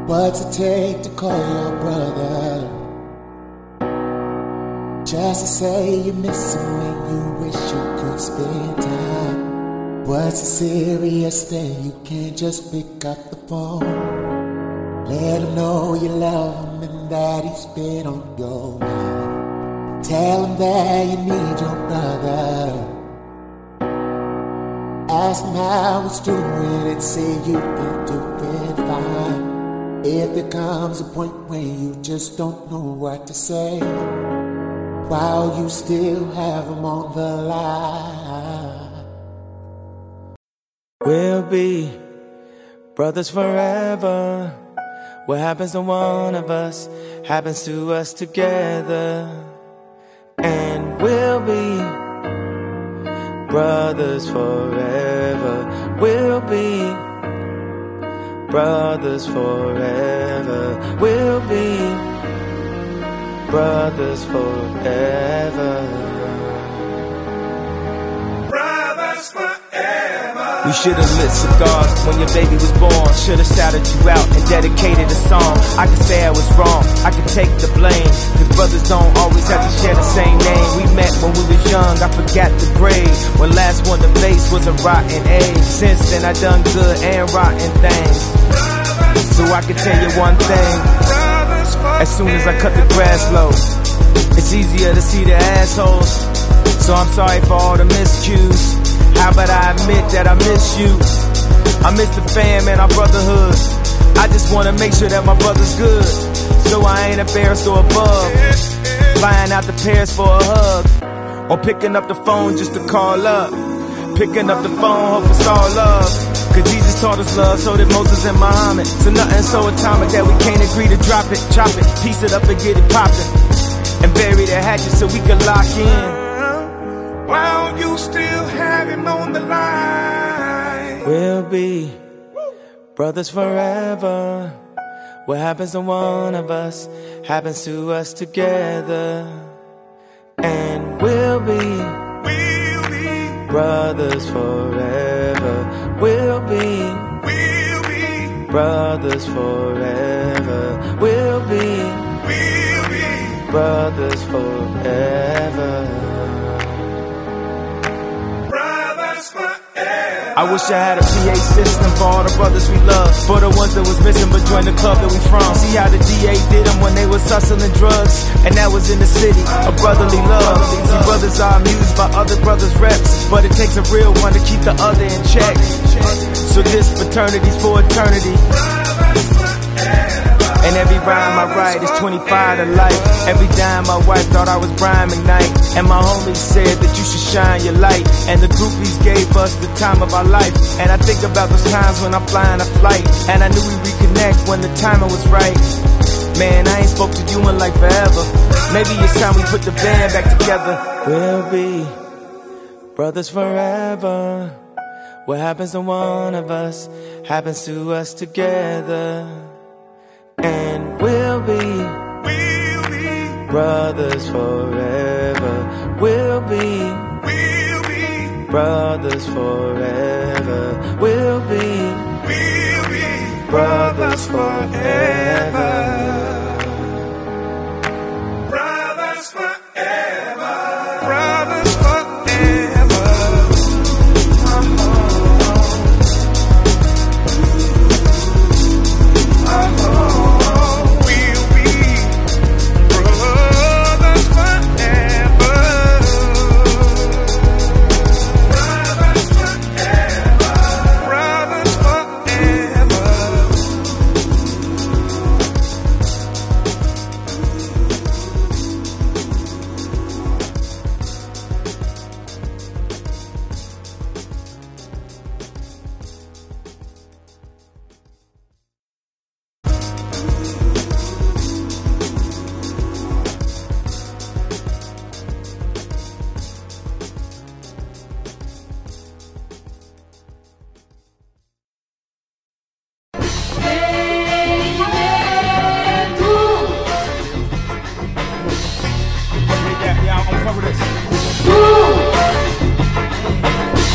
What's it take to call your brother? Just to say you're missing me, you wish you could spend time. What's a serious thing? You can't just pick up the phone. Let him know you love him and that he's been on your mind. Tell him that you need your brother. Ask him how he's doing and say you've been doing fine. If there comes a point where you just don't know what to say, while you still have him on the line. We'll be brothers forever. What happens to one of us happens to us together. And we'll be brothers forever. We'll be brothers forever. We'll be brothers forever. Brothers forever. We should've lit cigars when your baby was born. Should've shouted you out and dedicated a song. I could say I was wrong, I could take the blame, cause brothers don't always have to share the same name. We met when we was young, I forgot the grade. When last one to face was a rotten age. Since then I done good and rotten things. So I can tell you one thing, as soon as I cut the grass low, it's easier to see the assholes. So I'm sorry for all the miscues. How about I admit that I miss you? I miss the fam and our brotherhood. I just wanna make sure that my brother's good, so I ain't embarrassed or above flying out to Paris for a hug, or picking up the phone just to call up. Picking up the phone, hope it's all love. Cause Jesus taught us love, so did Moses and Muhammad. So nothing so atomic that we can't agree to drop it, chop it, piece it up and get it poppin', and bury the hatchet so we can lock in. While you still have him on the line. We'll be brothers forever. What happens to one of us happens to us together. And we'll be brothers forever. We'll be brothers forever. We'll be brothers forever. I wish I had a PA system for all the brothers we love, for the ones that was missing but joined the club that we from. See how the DA did them when they was hustling drugs, and that was in the city of brotherly love. See, brothers are amused by other brothers' reps, but it takes a real one to keep the other in check. So this fraternity's for eternity, and every rhyme I write is 25 to life. Every dime my wife thought I was Brian McKnight, and my homies said that you should shine your light, and the groupies gave us the time of our life. And I think about those times when I'm flying a flight, and I knew we'd reconnect when the timing was right. Man, I ain't spoke to you in like forever. Maybe it's time we put the band back together. We'll be brothers forever. What happens to one of us happens to us together. And we'll be brothers forever. We'll be brothers forever. We'll be brothers forever. Brothers forever. Brothers forever.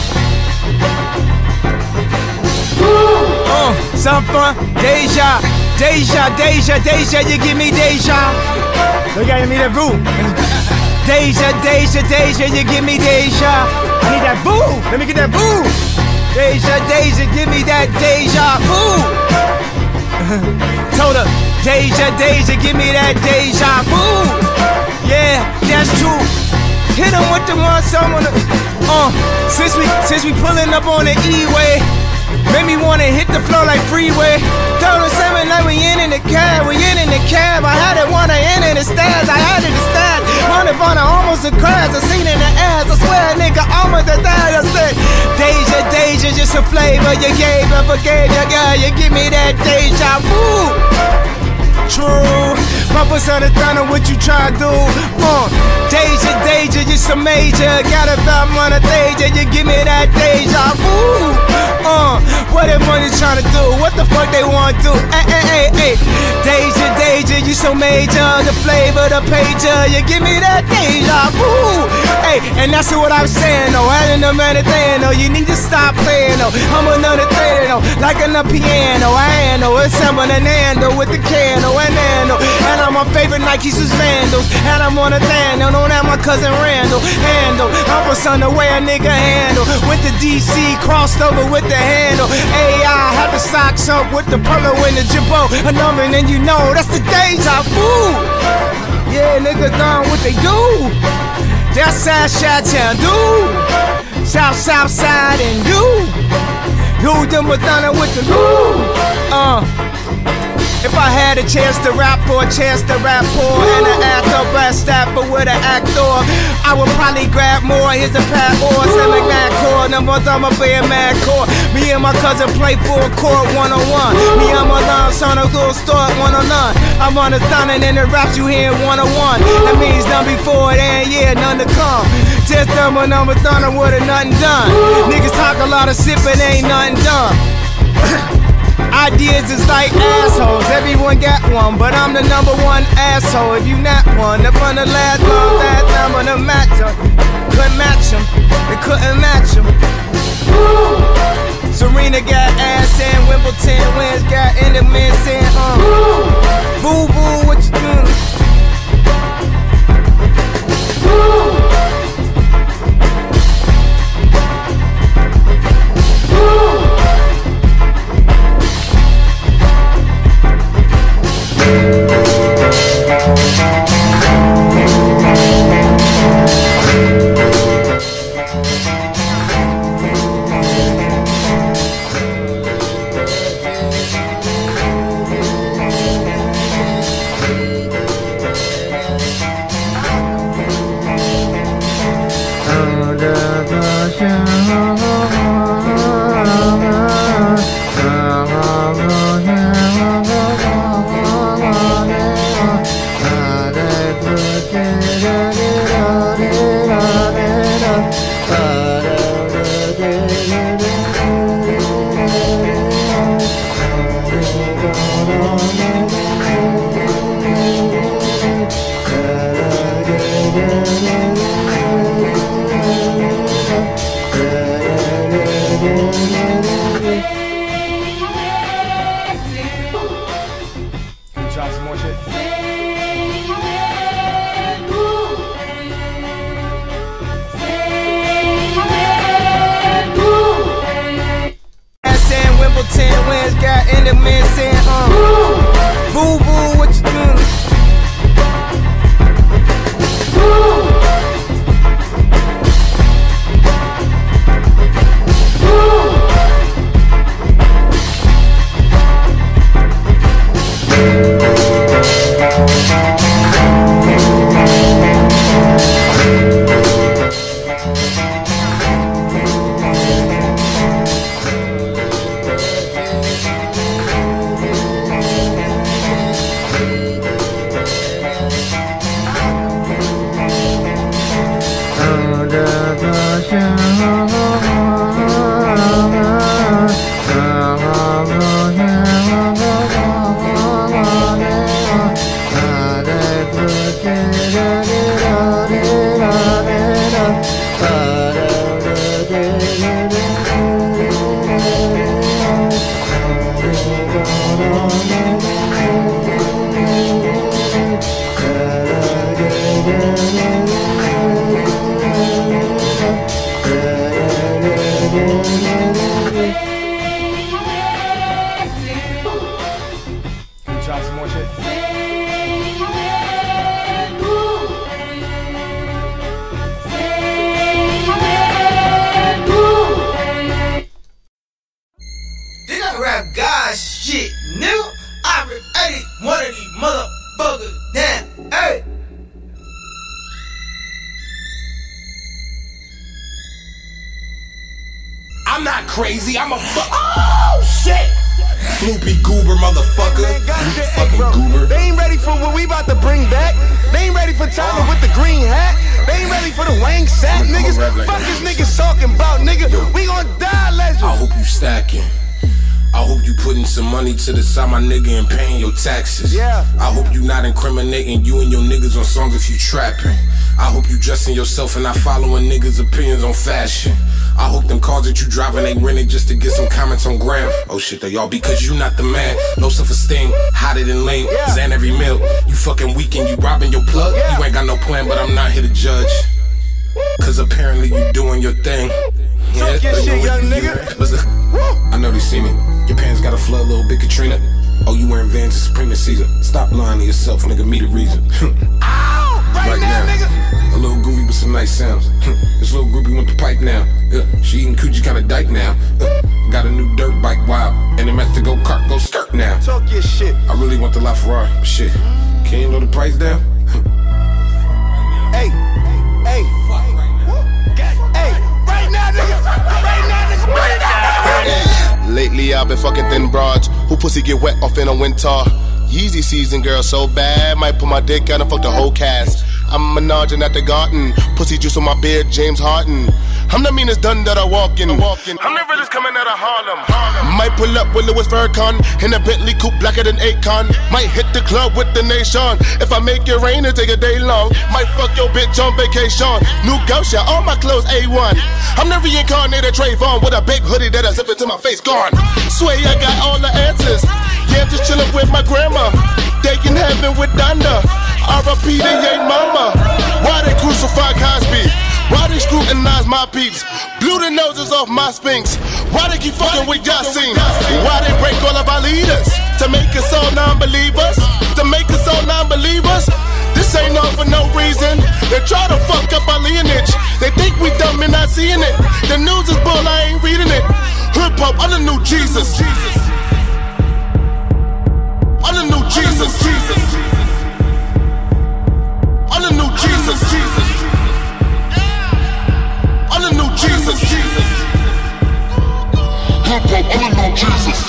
Some fun, deja. Deja, Deja, Deja, you give me Deja. Look at me, that voo. Deja, Deja, Deja, you give me Deja. I need that voo. Let me get that voo. Deja, Deja, give me that Deja Vu. Told her, Deja, Deja, give me that Deja Vu. Yeah, that's true. Hit 'em with the one song on the. Since we pulling up on the E-way, made me wanna hit the floor like freeway. 7 like we in the cab, I had it wanna in the stairs, I had it the stab. On almost a crash, I seen in the ass, I swear a nigga almost a die. I said, Deja, Deja, just a flavor you gave, I forgave you, girl, you give me that Deja Vu. True, Papa son of thunder, what you try to do? Deja, Deja, you so major. Got about money, Deja, you give me that Deja Vu. What that money trying to do? What the fuck they want to do? Hey. Deja, Deja, you so major. The flavor, the pager, you give me that Deja Vu. Hey, and that's what I'm saying, though. Adding the man thing, though. You need to stop playing, though. I'm another thing, though. Like on the piano, I know it's someone an handle with the candle. And I'm my favorite Nikes is Vandals. And I'm on a Thando, don't have my cousin Randall handle. I'm a son the way a nigga handle. Went to DC, crossed over with the handle. AI had the socks up with the polo and the jibbo. A number and then you know that's the Deja Vu. Yeah, niggas done what they do. That's Chi-Town, dude. South side and you them with thunder with the If I had a chance to rap for, and an actor best rapper with an actor, I would probably grab more. Here's a pat or something mad core. Number I'ma be a mad core. Me and my cousin play full court 1-on-1. Me and my love son of go start 1-on-none. I'm on the thunder and the raps you hear 1-on-1. That means none before it and yeah, none to come. Just number thunder with a nothing done. Niggas talk a lot of sippin', ain't nothing done. Ideas is like assholes, everyone got one, but I'm the #1 asshole. If you not one, up on the last one, that number to match them. Couldn't match them, they couldn't match them. Serena got ass and Wimbledon wins, got in the men saying, boo boo, what you doing? Boo boo, what you doing? one shit. They not rap God shit, nigga. I created one of these motherfuckers now. Hey. I'm not crazy, I'm a oh shit! Floopy goober motherfucker. Hey man, you fucking goober. They ain't ready for what we about to bring back. They ain't ready for Tyler with the green hat. They ain't ready for the Wang Sack, niggas. Fuck this niggas talking about, nigga. We gon' die, legend. I hope you stacking. I hope you putting some money to the side, my nigga, and paying your taxes. Yeah. I hope you not incriminating you and your niggas on songs if you trapping. I hope you dressing yourself and not following niggas' opinions on fashion. I hope them cars that you driving ain't rented just to get some comments on gram. Oh shit, they all because you not the man. Low self-esteem, hotter than lame. Yeah. Xan every meal. You fucking weak and you robbing your plug. Yeah. You ain't got no plan, but I'm not here to judge. Cause apparently you doing your thing. Talk your shit, young nigga. I know they see me. Your pants got a flood, little bit Katrina. Oh, you wearing Vans to Supreme season. Stop lying to yourself, nigga, me the reason. Ow! Right now, nigga. A little groovy with some nice sounds. This little groupie went to pipe now. She eating coochie kinda dyke now. Got a new dirt bike, wild. And it meant to go kart, go skirt now. Talk your shit. I really want the LaFerrari, but shit. Can you lower the price down? Hey, hey. Hey, right now, nigga. Right now, nigga. Right now. Lately I've been fucking thin broads who pussy get wet off in a winter. Yeezy season, girl, so bad. Might put my dick out and fuck the whole cast. I'm menaging at the garden. Pussy juice on my beard, James Harden. I'm the meanest done that I walk in. I'm the realest coming out of Harlem. Might pull up with Louis Farrakhan in a Bentley coupe blacker than Akon. Might hit the club with the nation. If I make it rain, it'll take a day long. Might fuck your bitch on vacation. New Gosha, all my clothes A1. I'm the reincarnated Trayvon with a big hoodie that I zip into my face gone. Swear I got all the answers. Yeah, I'm just chillin' with my grandma. They in heaven with Donda. R.I.P. they ain't mama. Why they crucify Cosby? Why they scrutinize my peeps? Blew the noses off my sphinx. Why they keep fucking with Yasin? Why they break all of our leaders? To make us all non-believers? To make us all non-believers? This ain't all for no reason. They try to fuck up our lineage. They think we dumb and not seeing it. The news is bull, I ain't reading it. Hip hop, I'm the new Jesus. I'm the new Jesus. I'm the new Jesus. I'm the new Jesus. Hip hop, I'm the new Jesus.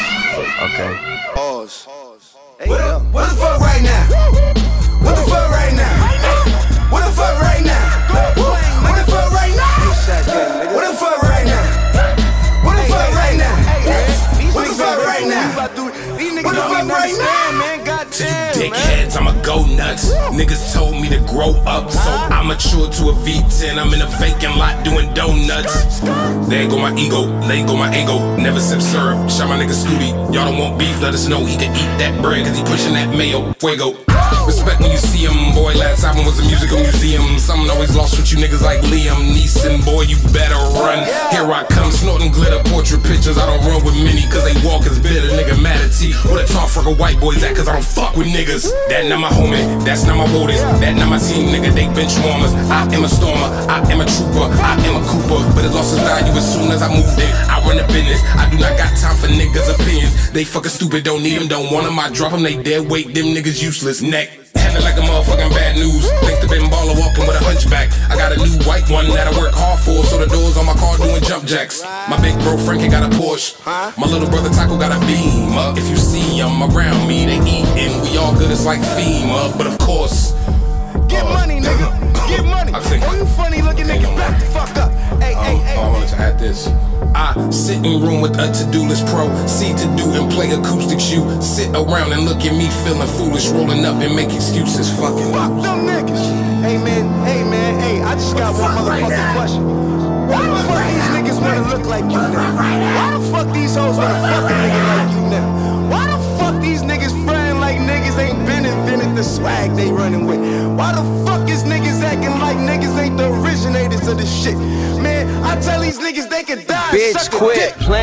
Okay. Pause. Hey, what the fuck right now? What the fuck right now? What the fuck right now? What the fuck right now? What the fuck right now? What the fuck right now? What the fuck right now? These niggas don't even understand, man. To you dickheads, I'ma go nuts. Niggas told me to grow up, so I mature to a V10. I'm in a vacant lot doing donuts. There go my ego, there go my ego. Never sip syrup, shot my nigga Scooty. Y'all don't want beef, let us know he can eat that bread, cause he pushing that mayo. Fuego. Respect when you see him, boy. Last album was a musical museum. Something always lost with you niggas like Liam Neeson. Boy, you better run. Here I come, snorting glitter portrait pictures. I don't run with many, cause they walk as bitter. Nigga mad at T. Where the tall freckle white boys at, cause I don't fuck with niggas. That not my homie, that's not my voters. That not my team, nigga, they bench warmers. I am a stormer, I am a trooper, I am a Cooper. But it lost its value as soon as I moved in. I run a business, I do not got time for niggas' opinions. They fucking stupid, don't need them, don't want them. I drop them, they dead weight, them niggas useless. Neck. Handling like a motherfucking bad news. Think the Ben Baller walking with a hunchback. I got a new white one that I work hard for, so the doors on my car doing jump jacks. My big bro Frankie got a Porsche. My little brother Taco got a Beamer. If you see them around me, they eatin'. We all good, it's like FEMA. But of course, get money, nigga. Get money. All you funny looking niggas, back the fuck up. Hey, I wanted to add this. I sit in room with a to-do list pro. See to do and play acoustics. You sit around and look at me feeling foolish, rolling up and make excuses. Fucking fuck them niggas. Hey man, hey, I just got one motherfucking question. Why the fuck these niggas wanna look like you now? Why the fuck these hoes wanna fuck a nigga like you now? Why the fuck these niggas frying like niggas ain't been invented the swag they running with? Why the fuck is niggas acting like niggas ain't the originators of this shit? Man, I tell these niggas they can die. Bitch, quit playing.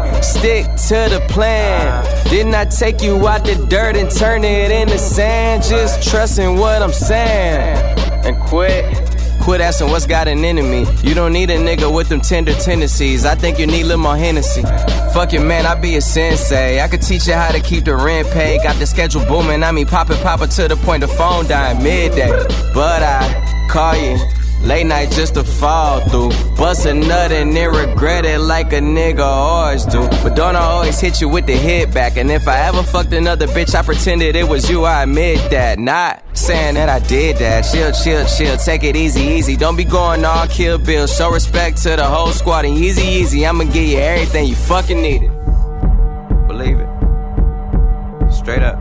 stick to the plan. Didn't I take you out the dirt and turn it into sand? Just trusting what I'm saying. And quit asking what's got an enemy. You don't need a nigga with them tender tendencies. I think you need a little more Hennessy. Fuck it, man, I be a sensei. I could teach you how to keep the rent paid. Got the schedule booming, I mean poppin' to the point the phone dying midday. But I call you late night just to fall through. Bust a nut and then regret it like a nigga always do. But don't I always hit you with the hit back? And if I ever fucked another bitch, I pretended it was you, I admit that. Not saying that I did that. Chill, take it easy. Don't be going all Kill Bill. Show respect to the whole squad and easy. I'ma give you everything you fucking needed. Believe it. Straight up.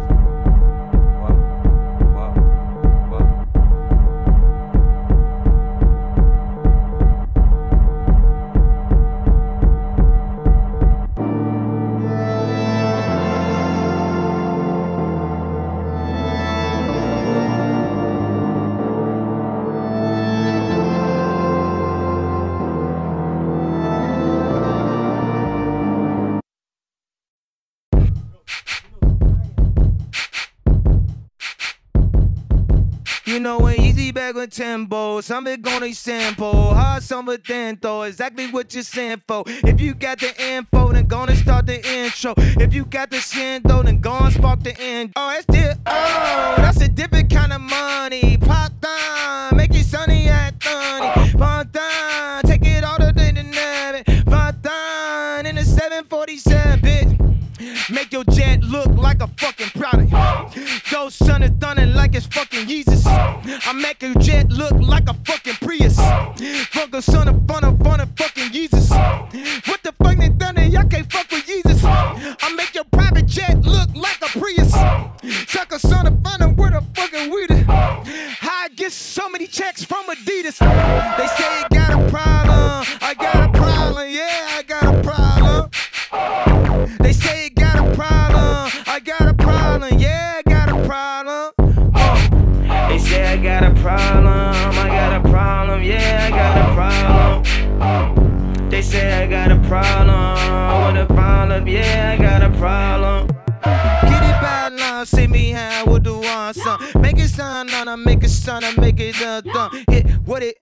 You know when easy back with tempo, something gonna sample, hard summer then though, exactly what you're saying for. If you got the info, then gonna start the intro. If you got the sin though, then gonna spark the end. Oh, that's a different kind of money. Pop down, make it sunny at 30. Pop down, take it all to the navy. Pop down in the 747, bitch. Make your jet look like a fucking product. Go son of thunder like it's fucking Jesus. I make your jet look like a fucking Prius. Fuck a son of fun of fucking Jesus. What the fuck they done? Y'all can't fuck with Jesus. I make your private jet look like a Prius. Suck a son of fun of where the fucking weed is. How I get so many checks from Adidas. They say you got a problem. I got a problem. Yeah, I got a problem. They say you got a problem. I got a problem. Yeah, I got a problem. They say I got a problem. I got a problem. Yeah, I got a problem. They say I got a problem. What a problem. Yeah, I got a problem. Get it bad now, see me how what do I son? Make it sound on, I make it sound, I make it done. Hit what it.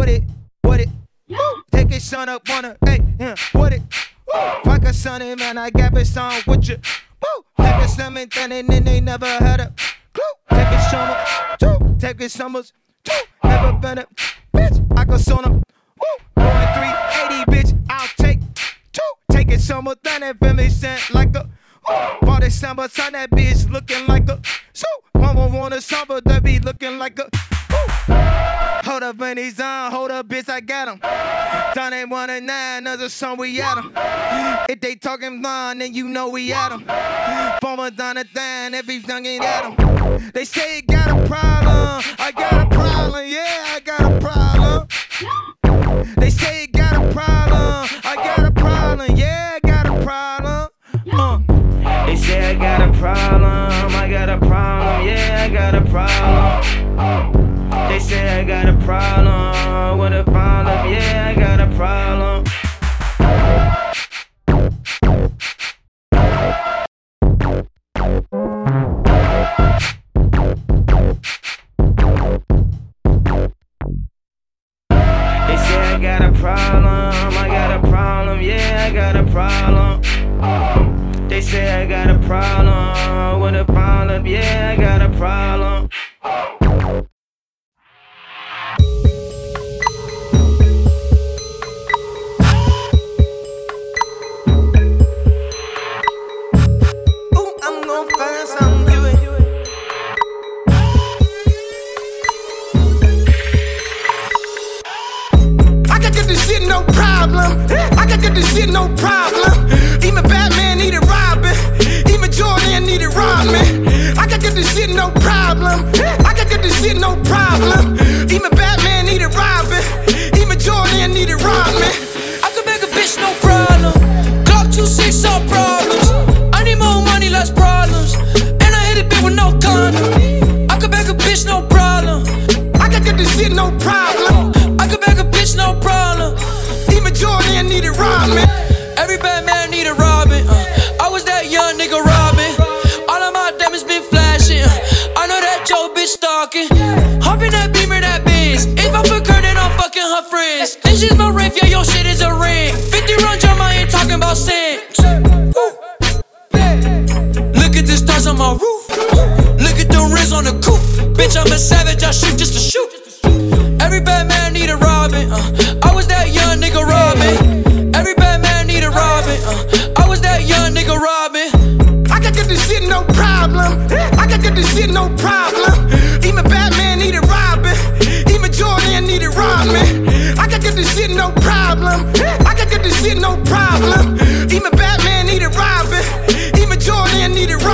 Woo. Take it son up on hey, yeah, what it. Fuck a sonny, man, I got it song with you. Woo. Take it something, and then they never had a clue. Take it summer, two. Take it summers, two. Never been it, bitch. I got son up. Woo. Going 380, bitch. I'll take two. Take it summer, then it feel me sent like a. Bought it summer, son, that bitch looking like a. So, mama want a summer, that be looking like a. Hold up, when he's on, hold up, bitch, I got him. Done ain't 109, another song, we at him. If they talking blind, then you know we at him. Former done a thing, everything ain't at him. They say you got a problem, I got a problem, yeah, I got a problem. They say you got a problem, I got a problem, yeah, I got a problem. They say I got a problem, I got a problem, yeah, I got a problem. They say I got a problem, what a problem, yeah, I got a problem. They say I got a problem, yeah, I got a problem. They say I got a problem, what a problem, yeah, I got a problem. I can get this shit, no problem. Even Batman needed Robin. Even Jordan needed Rodman. I can get this shit, no problem. I can get this shit, no problem. Even Batman needed Robin. Even Jordan needed Rodman. I can make a bitch, no problem. Glock 2-6, all problems. I need more money, less problems. And I hit a bitch with no condom. I can make a bitch, no problem. I can get this shit, no problem. I can make a bitch, no problem. Even Jordan needed Rodman. Everybody bitch, I'm a savage, I shoot just to shoot. Every bad man need a Robin, I was that young nigga Robin. Every bad man need a Robin, I was that young nigga Robin. I can get this shit no problem. I can get this shit no problem. Even Batman needed Robin. Even Jordan needed Rodman. I can get this shit no problem. I can get this shit no problem. Even Batman needed Robin. Even Jordan needed Rodman.